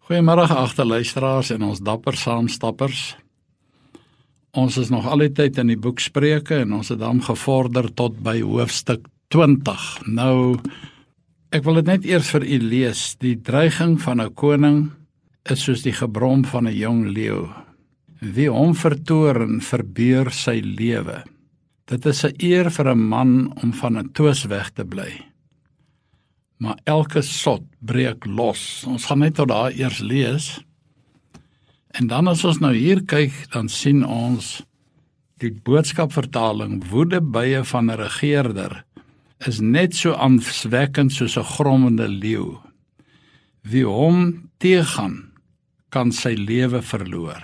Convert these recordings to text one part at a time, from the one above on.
Goeiemôre geagte luisteraars en ons dapper saamstappers. Ons is nog al die tyd in die boek Spreuke en ons het dan gevorder tot by hoofstuk 20. Nou, ek wil dit net eers vir u lees. Die dreiging van 'n koning is soos die gebrom van 'n jong leeu. Wie hom vertoorn, verbeur sy lewe. Dit is 'n eer vir 'n man om van 'n twis weg te bly. Maar elke sot breek los. Ons gaan net tot daar eers lees. En dan as ons nou hier kyk, dan sien ons die boodskapvertaling, woedebuie van 'n regeerder is net so aanswekkend soos 'n grommende leeu. Wie hom teëgaan, kan sy lewe verloor.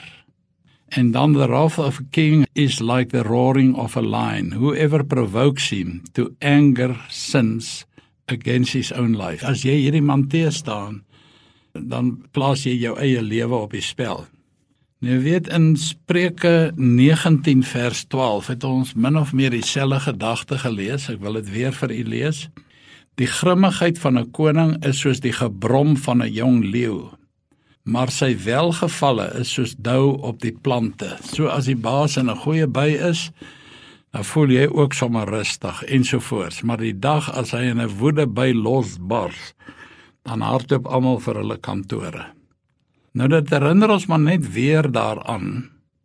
En dan the wrath of a king is like the roaring of a lion. Whoever provokes him to anger sins against his own life. As jy hierdie man teëstaan, dan plaas jy jou eie lewe op die spel. Nou weet, in Spreuke 19 vers 12 het ons min of meer dieselfde gedagte gelees. Ek wil dit weer vir u lees. Die grimmigheid van 'n koning is soos die gebrom van 'n jong leeu, maar sy welgevalle is soos dou op die plante. So as die baas in 'n goeie by is, dan voel jy ook sommer rustig, ensovoorts. Maar die dag as hy in 'n woedebui losbars, dan hardloop almal vir hulle kantore. Nou dit herinner ons maar net weer daaraan,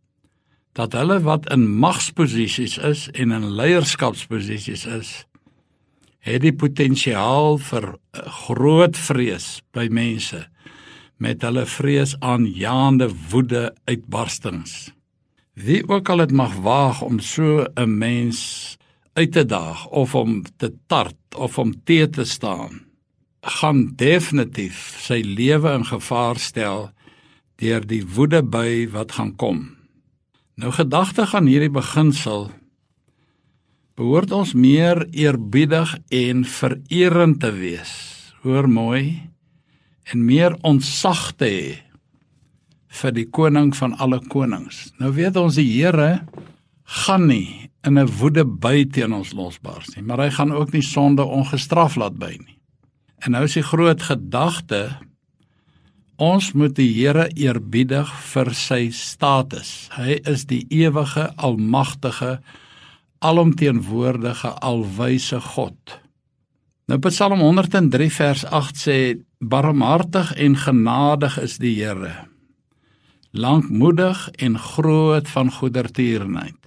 dat hulle wat in magsposisies is en in leierskapsposisies is, het die potensiaal vir groot vrees by mense, met hulle vreesaanjaende woede uitbarstings. Wie ook al het mag waag om so 'n mens uit te daag, of om te tart, of om teë te staan, gaan definitief sy lewe in gevaar stel deur die woedebui wat gaan kom. Nou gedagtig aan hierdie beginsel, behoort ons meer eerbiedig en vererend te wees, hoor mooi, en meer ontzag te hê vir die koning van alle konings. Nou weet ons, die Here gaan nie in 'n woedebui teen ons losbars nie, maar hy gaan ook nie sonde ongestraf laat by nie. En nou is die groot gedagte, ons moet die Here eerbiedig vir sy status. Hy is die ewige, almagtige, alomteenwoordige, alwyse God. Nou Psalm 103 vers 8 sê, barmhartig en genadig is die Here, lankmoedig en groot van goedertierenheid.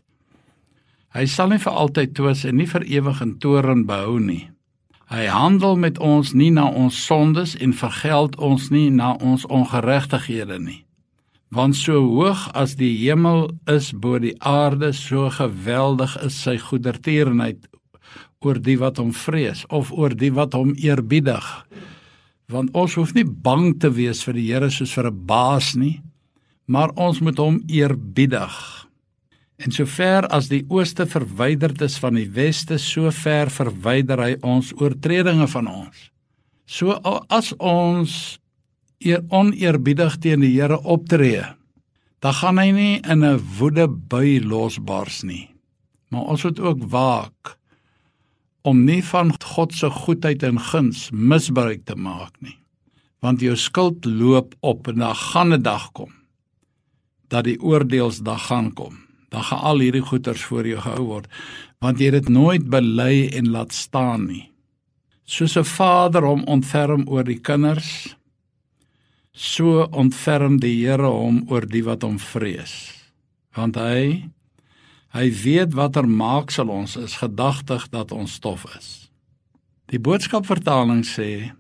Hy sal nie vir altyd twis en nie vir ewig in toorn behou nie. Hy handel met ons nie na ons sondes en vergeld ons nie na ons ongeregtighede nie. Want so hoog as die hemel is bo die aarde, so geweldig is sy goedertierenheid oor die wat hom vrees, of oor die wat hom eerbiedig. Want ons hoef nie bang te wees vir die Here soos vir 'n baas nie, maar ons moet hom eerbiedig. En so ver as die ooste verwyderd is van die weste, so ver verwyder hy ons oortredinge van ons. So as ons oneerbiedig teen die Here optree, dan gaan hy nie in 'n woedebui losbars nie. Maar ons moet ook waak om nie van God se goedheid en guns misbruik te maak nie. Want jou skuld loop op en daar gaan 'n dag kom, dat die oordeelsdag gaan kom. Dan gaan al hierdie goeders voor jou gehou word, want jy het dit nooit bely en laat staan nie. Soos 'n vader hom ontferm oor die kinders, so ontferm die Here hom oor die wat hom vrees. Want hy weet watter maaksel ons is, gedagtig dat ons stof is. Die boodskapvertaling sê,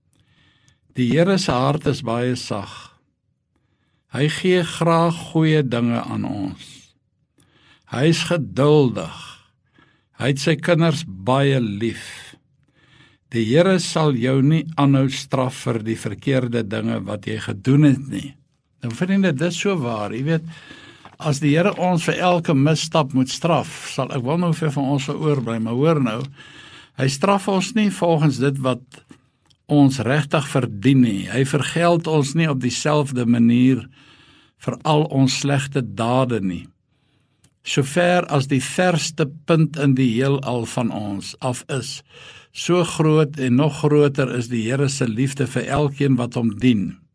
die Here se hart is baie sag. Hy gee graag goeie dinge aan ons. Hy is geduldig. Hy het sy kinders baie lief. Die Here sal jou nie aanhou straf vir die verkeerde dinge wat jy gedoen het nie. Nou vriende, dit is so waar, jy weet, as die Here ons vir elke misstap moet straf, sal ek wel nou vir van ons oorbly, maar hoor nou, hy straf ons nie volgens dit wat ons regtig verdien nie. Hy vergeld ons nie op dieselfde manier vir al ons slegte dade nie. Sover as die verste punt in die heelal van ons af is, so groot en nog groter is die Here se liefde vir elkeen wat hom dien.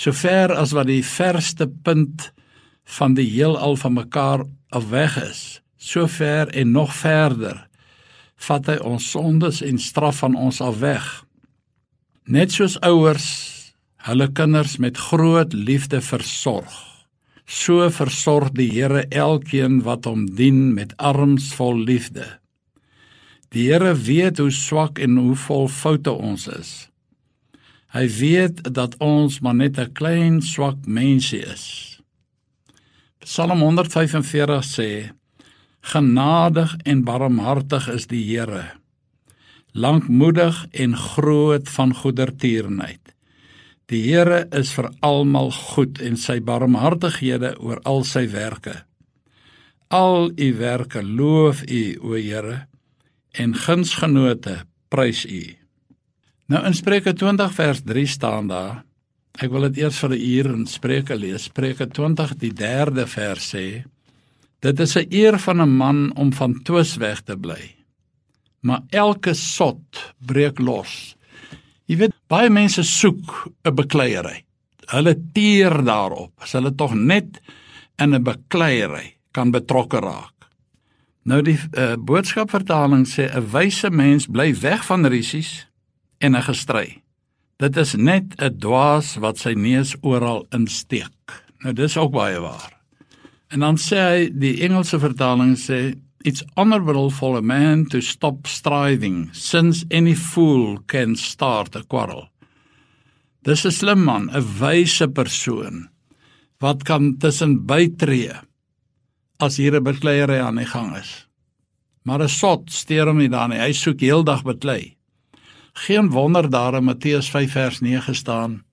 So ver as wat die verste punt van die heelal van mekaar af weg is, so ver en nog verder, vat hy ons sondes en straf van ons af weg. Net soos ouers hulle kinders met groot liefde versorg, so versorg die Here elkeen wat hom dien met arms vol liefde. Die Here weet hoe swak en hoe vol foute ons is. Hy weet dat ons maar net 'n klein swak mensie is. Psalm 145 sê, genadig en barmhartig is die Here, lankmoedig en groot van goedertierenheid. Die Here is vir almal goed en sy barmhartighede oor al sy werke. Al u werke loof u, o Here, en gunsgenote prys u. Nou in Spreuke 20 vers 3 staan daar, ek wil dit eers vir 'n uur in Spreuke lees, Spreuke 20 die 3de vers sê, dit is 'n eer van 'n man om van twis weg te bly, maar elke sot breek los. Jy weet, baie mense soek 'n bekleierery. Hulle teer daarop, as hulle tog net in 'n bekleierery kan betrokke raak. Nou die boodskapvertaling sê, 'n wyse mens bly weg van risies en 'n gestry. Dit is net 'n dwaas wat sy neus oral insteek. Nou dis ook baie waar. En dan sê hy, die Engelse vertaling sê, it's honorable for a man to stop striving, since any fool can start a quarrel. Dis 'n slim man, 'n wyse persoon, wat kan tussen bytree, as hier 'n bekleierery aan die gang is. Maar 'n sot steur hom nie daar nie, hy soek heeldag beklei. Geen wonder daar in Matteus 5 vers 9 staan,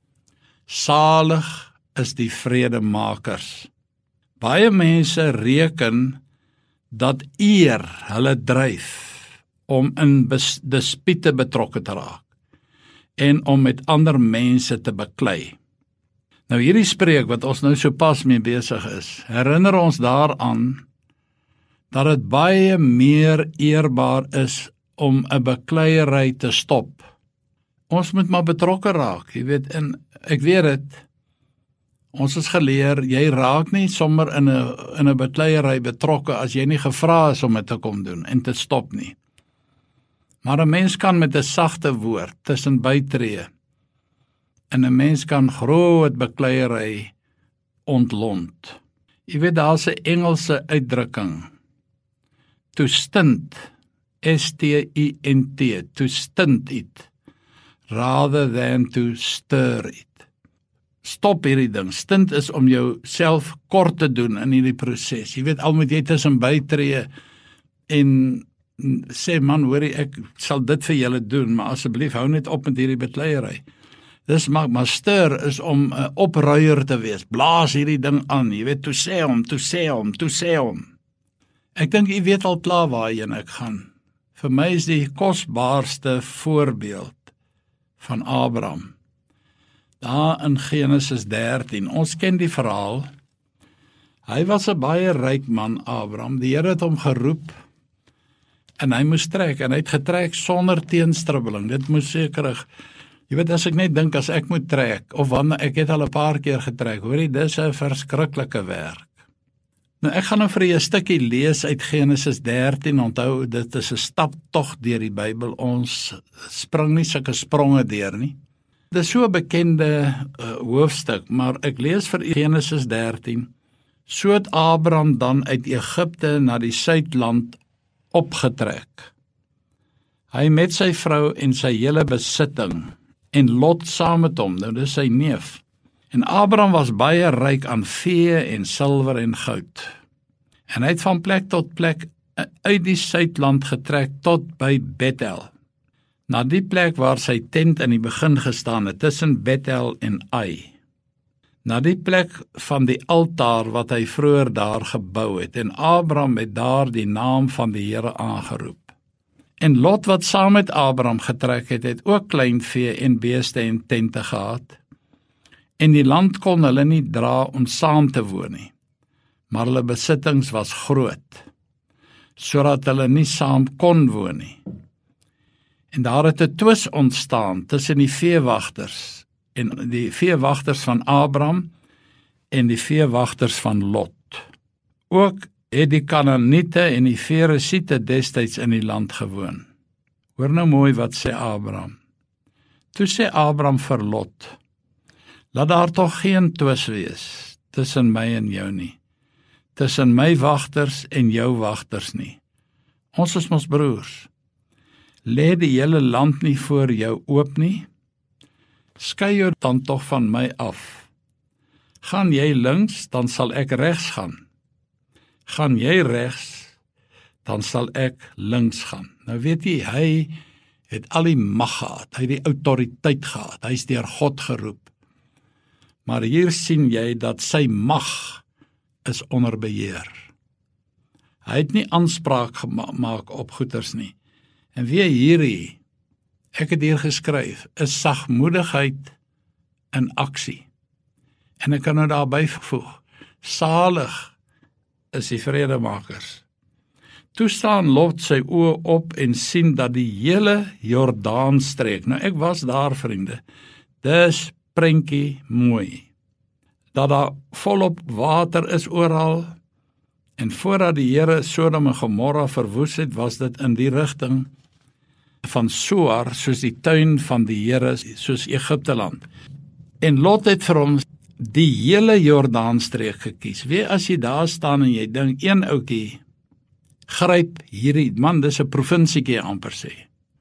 salig is die vredemakers. Baie mense reken dat eer hulle dryf om in dispute betrokke te raak en om met ander mense te beklei. Nou hierdie spreek wat ons nou so pas mee besig is, herinner ons daaraan dat dit baie meer eerbaar is om 'n bekleierery te stop. Ons moet maar betrokke raak, jy weet, en ek weet dit, ons is geleer, jy raak nie sommer in 'n bekleierery betrokke as jy nie gevra is om dit te kom doen en te stop nie. Maar 'n mens kan met 'n sagte woord tussen bytree en 'n mens kan groot bekleierery ontlont. Jy weet, daar's 'n Engelse uitdrukking, to stint, S-T-I-N-T, to stint it, rather than to stir it. Stop hierdie ding. Stint is om jou self kort te doen in hierdie proses. Jy weet, al moet jy tussen bytree en sê, man, hoorie, ek sal dit vir julle doen, maar asseblief hou net op met hierdie bekleierery. Dis maar stir is om 'n opruier te wees. Blaas hierdie ding aan, jy weet, toe sê hom. Ek dink jy weet al klaar waarheen ek gaan. Vir my is die kosbaarste voorbeeld van Abraham. Daar in Genesis 13, ons ken die verhaal. Hy was 'n baie ryk man, Abraham. Die Here het hom geroep en hy moes trek, en hy het getrek sonder teenstribbeling. Dit moes sekerig, jy weet, as ek net dink, as ek moet trek, of wanneer ek het al 'n paar keer getrek, hoor jy, dis 'n verskriklike werk. Nou ek gaan nou vir 'n stukkie lees uit Genesis 13, onthou, dit is 'n staptog deur die Bybel, ons spring nie sulke spronge deur nie. Dit is so 'n bekende hoofstuk, maar ek lees vir Genesis 13, so het Abraham dan uit Egipte na die suidland opgetrek. Hy met sy vrou en sy hele besitting, en Lot saam met hom, nou dis sy neef. En Abraham was baie ryk aan vee en silwer en goud. En hy het van plek tot plek uit die suidland getrek tot by Bethel, na die plek waar sy tent in die begin gestaan het, tussen Bethel en Ai, na die plek van die altaar wat hy vroeër daar gebou het, en Abraham het daar die naam van die Here aangeroep. En Lot wat saam met Abraham getrek het, het ook klein vee en beeste en tente gehad, en die land kon hulle nie dra om saam te woon nie, maar hulle besittings was groot, sodat hulle nie saam kon woon nie. En daar het 'n twis ontstaan tussen die veewagters en die veewagters van Abraham en die veewagters van Lot. Ook het die Kanaaniete en die Feresiete destyds in die land gewoon. Hoor nou mooi wat sê Abraham. Toe sê Abraham vir Lot, laat daar tog geen twis wees tussen my en jou nie, tussen my wagters en jou wagters nie. Ons is mos broers. Lê die hele land nie voor jou oop nie? Skei jou dan tog van my af. Gaan jy links, dan sal ek regs gaan. Gaan jy regs, dan sal ek links gaan. Nou weet jy, hy het al die mag gehad, hy het die autoriteit gehad, hy is deur God geroep. Maar hier sien jy dat sy mag is onder beheer. Hy het nie aanspraak gemaak op goeders nie. En wie hierdie, ek het hier geskryf, is sagmoedigheid in aksie. En ek kan nou daarby voeg, salig is die vredemakers. Toe staan Lot sy oë op en sien dat die hele Jordaanstreek, nou ek was daar vriende, dis prentjie mooi, dat daar volop water is oral, en voordat die Here Sodom en Gomorra verwoes het, was dit in die rigting van Soar, soos die tuin van die Here, soos Egipteland. En Lot het vir hom die hele Jordaanstreek gekies. Wie as jy daar staan en jy dink, een ouetjie, gryp hierdie, man, dis 'n provinsiekie amper sê.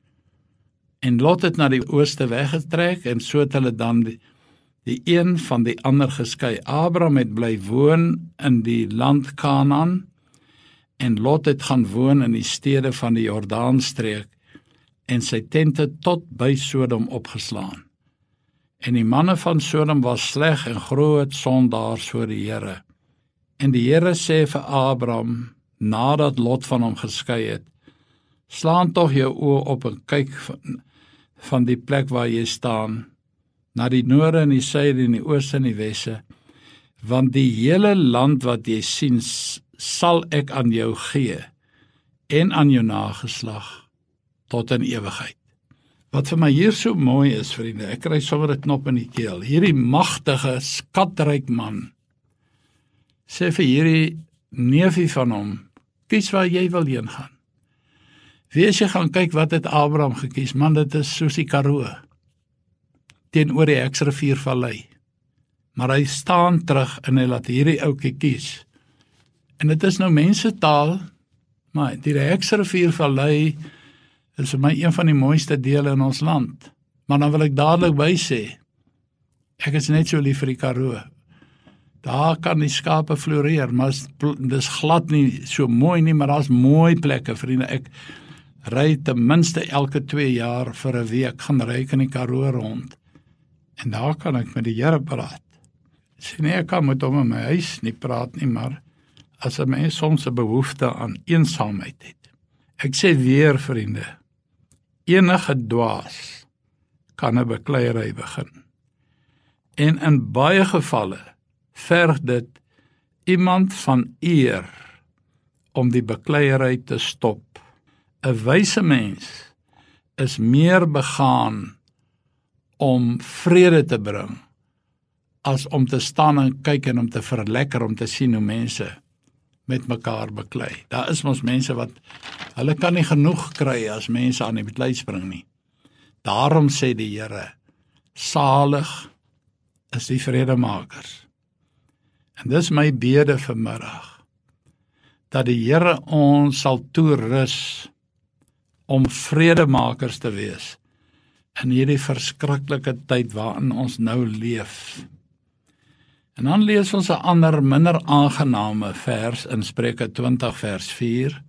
En Lot het na die ooste weggetrek, en so het hulle dan die een van die ander geskei. Abraham het bly woon in die land Kanaan, en Lot het gaan woon in die stede van die Jordaanstreek, en sy tente tot by Sodom opgeslaan. En die manne van Sodom was sleg en groot sondaars voor die Here. En die Here sê vir Abraham, nadat Lot van hom geskei het, slaan tog jou oë op en kyk van die plek waar jy staan, na die noorde en die suide en die ooste en die weste, want die hele land wat jy sien, sal ek aan jou gee, en aan jou nageslag, tot in ewigheid. Wat vir my hier so mooi is, vriende, ek kry sommer 'n knop in die keel, hierdie magtige, skatryk man, sê vir hierdie neefie van hom, kies waar jy wil heen gaan. Wie as jy gaan kyk wat het Abraham gekies, man, dit is soos die Karoo, teenoor die Heksriviervallei. Maar hy staan terug en hy laat hierdie ouetjie kies. En dit is nou mensetaal, maar die Heksriviervallei is vir my een van die mooiste dele in ons land. Maar dan wil ek dadelik by sê, ek is net so lief vir die Karoo. Daar kan die skape floreer, maar dis glad nie so mooi nie, maar daar's mooi plekke, vriende. Ek ry ten minste elke 2 jaar vir 'n week, gaan ry ek in die Karoo rond. En daar kan ek met die Here praat. Sê nie, ek kan met hom in my huis nie praat nie, maar as 'n mens soms 'n behoefte aan eensaamheid het. Ek sê weer, vriende, enige dwaas kan 'n bekleierery begin. En in baie gevalle verg dit iemand van eer om die bekleierery te stop. 'n Wyse mens is meer begaan om vrede te bring as om te staan en kyk en om te verlekker, om te sien hoe mense met mekaar beklei. Daar is mos mense wat, hulle kan nie genoeg kry as mense aan die beklei spring nie. Daarom sê die Here, salig is die vredemakers. En dis my bede vanmiddag, dat die Here ons sal toerus om vredemakers te wees in hierdie verskriklike tyd waarin ons nou leef. En dan lees ons 'n ander, minder aangename vers in Spreuke 20 vers 4.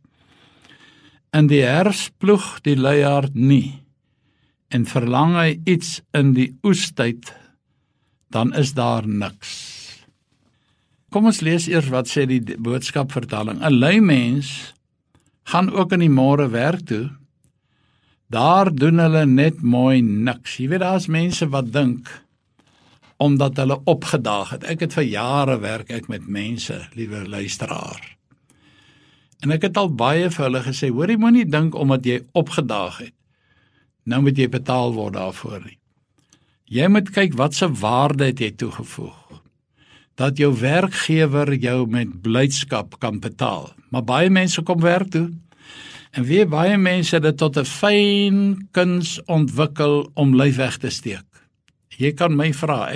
In die herfs ploeg die luiaard nie, en verlang hy iets in die oestyd, dan is daar niks. Kom ons lees eers wat sê die boodskapvertaling. 'n Lui mens gaan ook in die môre werk toe, daar doen hulle net mooi niks. Jy weet, daar's mense wat dink, omdat hulle opgedaag het. Ek het vir jare werk ek met mense, liewe luisteraar. En ek het al baie vir hulle gesê, hoor, jy moenie dink omdat jy opgedaag het, nou moet jy betaal word daarvoor nie. Jy moet kyk wat se waarde het jy toegevoeg. Dat jou werkgewer jou met blydskap kan betaal. Maar baie mense kom werk toe, en weer baie mense het dit tot 'n fyn kuns ontwikkel om lyf weg te steek. Jy kan my vra,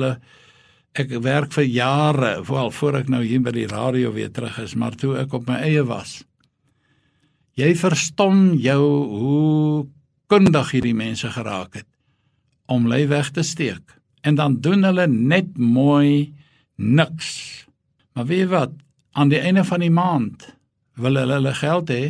ek werk vir jare, voor ek nou hier by die radio weer terug is, maar toe ek op my eie was. Jy verstom jou hoe kundig hierdie mense geraak het, om lyf weg te steek. En dan doen hulle net mooi niks. Maar weet jy wat, aan die einde van die maand wil hulle geld hê.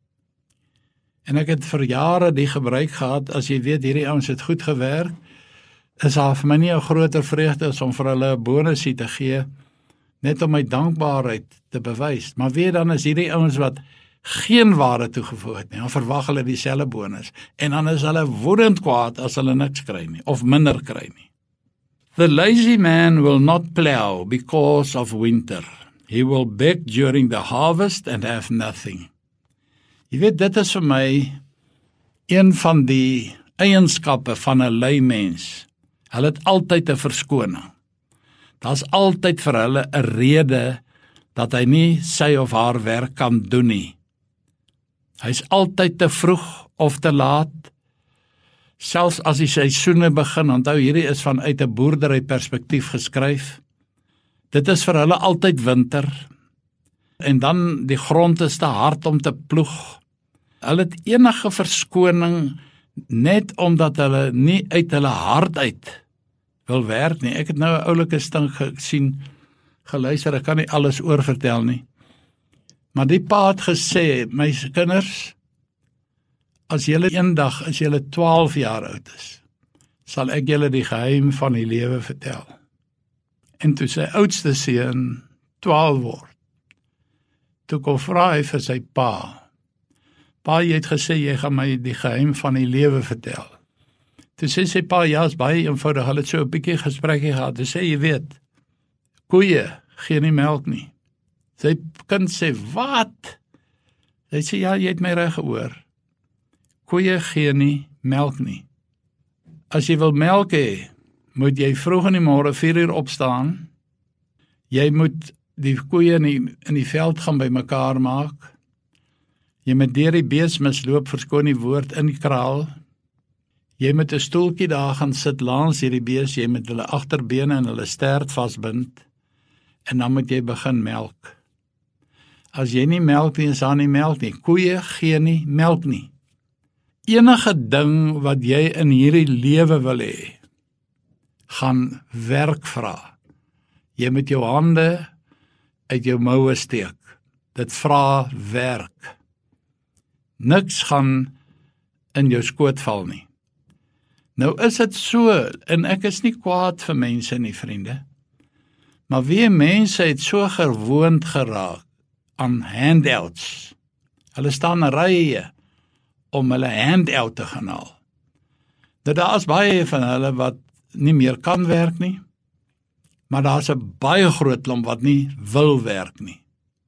En ek het vir jare die gebruik gehad, as jy weet hierdie ouens het goed gewerk, is daar vir my nie 'n groter vreugde as om vir hulle 'n bonusie te gee, net om my dankbaarheid te bewys. Maar weet dan is hierdie ouens wat geen waarde toegevoeg het nie, dan verwag hulle dieselfde bonus, en dan is hulle woedend kwaad as hulle niks kry nie, of minder kry nie. The lazy man will not plow because of winter. He will beg during the harvest and have nothing. Jy weet, dit is vir my een van die eienskappe van 'n lui mens. Hulle het altyd 'n verskoning. Daar's altyd vir hulle 'n rede dat hy nie sy of haar werk kan doen nie. Hy's altyd te vroeg of te laat. Selfs as die seisoene begin, onthou hierdie is vanuit 'n boerdery perspektief geskryf. Dit is vir hulle altyd winter. En dan die grond is te hard om te ploeg. Hulle het enige verskoning net omdat hulle nie uit hulle hart uit wil werk nie. Ek het nou 'n oulike sting gesien, geluister, ek kan nie alles oorvertel nie. Maar die pa het gesê, my kinders, as julle eendag, as julle 12 jaar oud is, sal ek julle die geheim van die lewe vertel. En toe sy oudste seun 12 word, toe kom vra hy vir sy pa, jy het gesê, jy gaan my die geheim van die lewe vertel. Toe sê sy pa, ja, is baie eenvoudig, hulle het so 'n bietjie gesprekkie gehad, toe sê, jy weet, koeie gee nie melk nie. Sy kind sê, wat? Sy sê, ja, jy het my reg gehoor. Koeie gee nie melk nie. As jy wil melk hê, moet jy vroeg in die môre 4 uur opstaan. Jy moet die koeie in die veld gaan by mekaar maak. Jy moet deur die beesmis loop, verskoon die woord, in die kraal. Jy moet 'n stoeltjie daar gaan sit langs hierdie bees, jy moet hulle agterbene en hulle stert vasbind, en dan moet jy begin melk. As jy nie melk nie, is daar nie melk nie. Koeie gee nie melk nie. Enige ding wat jy in hierdie lewe wil hê, gaan werk vra. Jy moet jou hande uit jou moue steek. Dit vra werk. Niks gaan in jou skoot val nie. Nou is dit so, en ek is nie kwaad vir mense nie, vriende, maar wie mense het so gewoond geraak aan handouts. Hulle staan in rye om hulle handout te gaan haal. Daar is baie van hulle wat nie meer kan werk nie, maar daar is 'n baie groot klomp wat nie wil werk nie.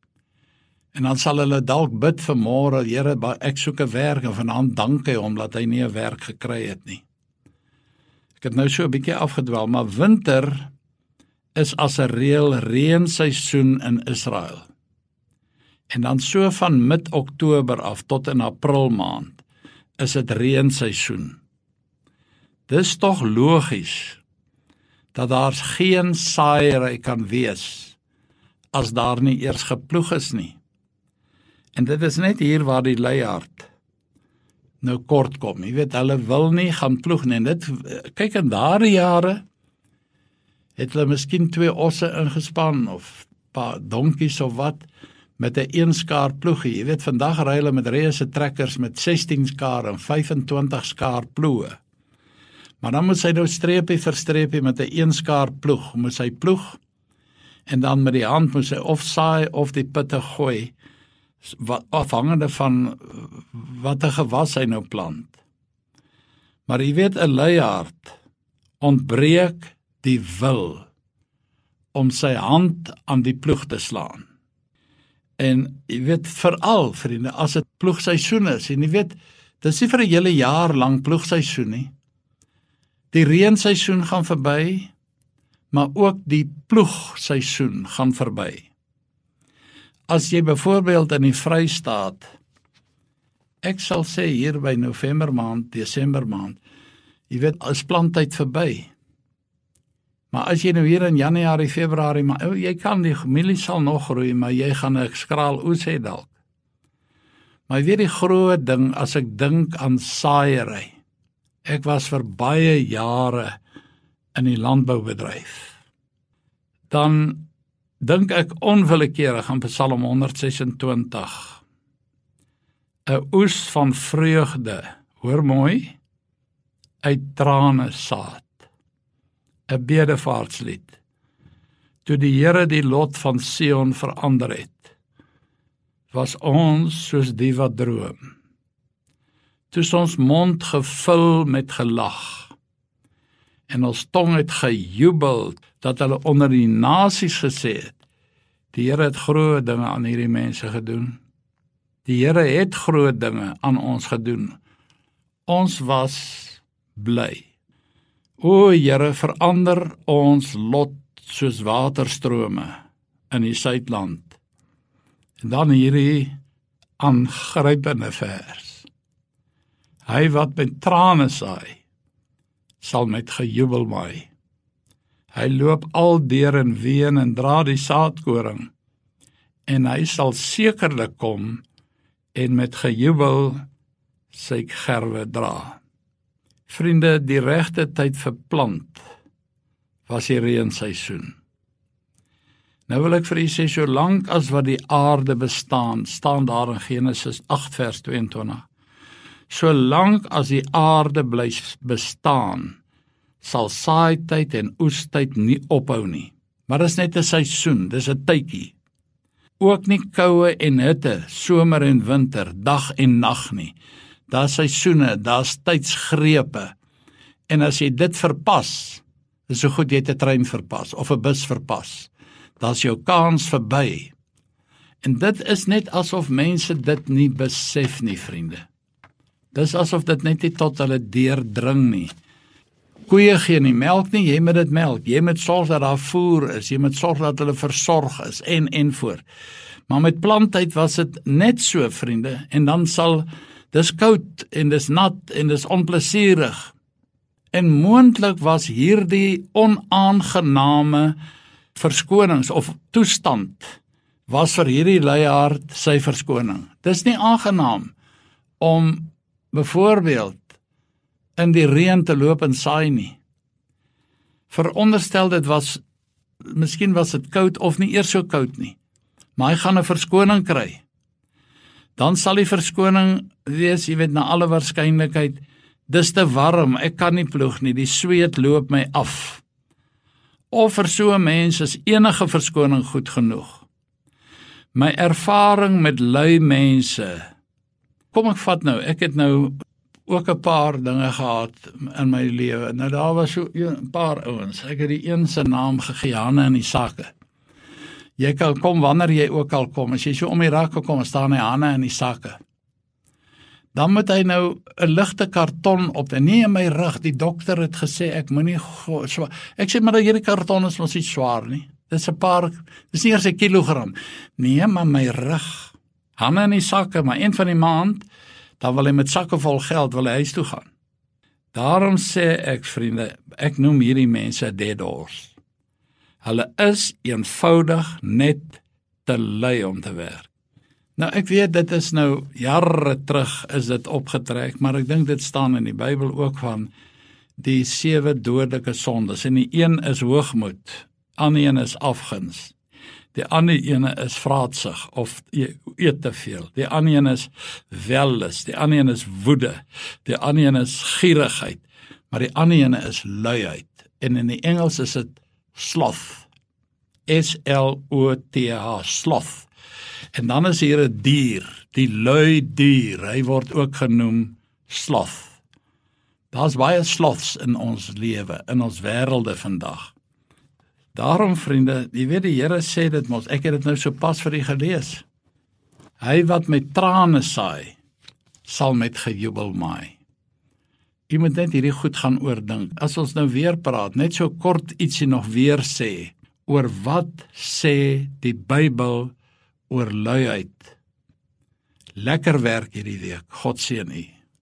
En dan sal hulle dalk bid vir môre, Here, ek soek 'n werk, en vanaand dank hy hom dat hy nie 'n werk gekry het nie. Ek het nou so 'n bietjie afgedwaal, maar winter is as 'n reël reenseisoen in Israel. En dan so van mid-Oktober af tot in April maand is dit reenseisoen. Dis tog logies dat daar geen saaiery kan wees as daar nie eers geploeg is nie. En dit is net hier waar die luiaard nou kort kom. Jy weet, hulle wil nie gaan ploeg nie. En dit, kyk, in daardie jare het hulle miskien 2 osse ingespan of 'n paar donkies of wat met 'n 1 skaar ploegie. Jy weet, vandag ry hulle met reuse trekkers met 16 skaar en 25 skaar ploege. Maar dan moet sy nou streepie vir streepie met 'n 1 skaar ploeg, moet sy ploeg, en dan met die hand moet sy of saai of die pitte gooi, afhangende van watter gewas hy nou plant. Maar jy weet, 'n luiaard ontbreek die wil om sy hand aan die ploeg te slaan. En jy weet, veral, vriende, as dit ploegseisoen is, en jy weet, dit is nie vir 'n hele jaar lang ploegseisoen nie. Die reenseisoen gaan verby, maar ook die ploegseisoen gaan verby. As jy byvoorbeeld in die Vrystaat, ek sal sê hier by November maand, Desember maand, jy weet, is planttyd verby. Maar as jy nou hier in Januarie, Februarie, maar jy kan, die mielie sal nog groei, maar jy gaan 'n skraal oes hê dalk. Maar jy weet die groot ding, as ek dink aan saaiery, ek was vir baie jare in die landboubedryf, dan dink ek onwillekeurig aan Psalm 126, 'n oes van vreugde, hoor mooi, uit trane saad, 'n bedevaartslied, toe die Here die lot van Sion verander het, was ons soos die wat droom, toe is ons mond gevul met gelag, en ons tong het gejubel, dat hulle onder die nasies gesê het, die Here het groot dinge aan hierdie mense gedoen, die Here het groot dinge aan ons gedoen, ons was bly. O Here, verander ons lot soos waterstrome in die Suidland. En dan hierdie aangrypende vers. Hy wat met trane saai, sal met gejubel maai. Hy loop al deur en ween en dra die saadkoring, en hy sal sekerlik kom en met gejubel sy gerwe dra. Vriende, die regte tyd vir plant was die reenseisoen. Nou wil ek vir u sê, so lank as wat die aarde bestaan, staan daar in Genesis 8 vers 22, so lank as die aarde bly bestaan, sal saaityd en oestyd nie ophou nie. Maar dis net 'n seisoen, dis 'n tydjie. Ook nie koue en hitte, somer en winter, dag en nag nie. Daar's seisoene, daar's tydsgrepe. En as jy dit verpas, is so goed jy het 'n trein verpas of 'n bus verpas. Daar's jou kans verby. En dit is net asof mense dit nie besef nie, vriende. Dis asof dit net nie tot hulle deurdring nie. Koeie gee nie melk nie, jy moet dit melk. Jy moet sorg dat daar voer is, jy moet sorg dat hulle versorg is en voort. Maar met planttyd was dit net so, vriende, en dan sal dis koud en dis nat en dis onplesierig. En moontlik was hierdie onaangename verskonings of toestand was vir hierdie luiaard sy verskoning. Dis nie aangenaam om byvoorbeeld in die reën te loop en saai nie. Veronderstel dit was, miskien was dit koud of nie eers so koud nie, maar hy gaan 'n verskoning kry. Dan sal die verskoning wees, jy weet, na alle waarskynlikheid, dis te warm, ek kan nie ploeg nie, die sweet loop my af. Of vir so 'n mens is enige verskoning goed genoeg. My ervaring met lui mense, kom ek vat nou, ek het nou ook 'n paar dinge gehad in my lewe. Nou daar was so 'n paar ouens, ek het die een se naam gegee, Hanne in die Sake. Jy kan kom wanneer jy ook al kom, as jy so om die rakke kom, staan hy Hanne in die Sake. Dan moet hy nou 'n ligte karton op, en nie in my rug, die dokter het gesê, ek moenie swaar. Ek sê, maar hierdie karton is mos nie swaar nie. Dis nie eers 'n kilogram. Nee, maar my rug. Hanne in die Sakke, maar een van die maand, dan wil hy met sakke vol geld, wil hy huis toe gaan. Daarom sê ek, vriende, ek noem hierdie mense dead horse. Hulle is eenvoudig net te lui om te werk. Nou ek weet, dit is nou jare terug is dit opgetrek, maar ek dink dit staan in die Bybel ook van die 7 dodelike sondes, en die een is hoogmoed, ander een is afguns, die ander ene is vraatsig of eet te veel, die ander een is wellus, die ander een is woede, die ander een is gierigheid, maar die ander ene is luiheid, en in die Engels is dit sloth, S-L-O-T-H, sloth. En dan is hier 'n dier, die lui dier, hy word ook genoem sloth. Daar's baie sloths in ons lewe, in ons wêrelde vandag. Daarom, vriende, jy weet die Here sê dit mos, ek het dit nou so pas vir u gelees. Hy wat met trane saai, sal met gejubel maai. Jy moet net hierdie goed gaan oordink. As ons nou weer praat, net so kort ietsie nog weer sê, oor wat sê die Bybel oor luiheid. Lekker werk hierdie week. God seën u.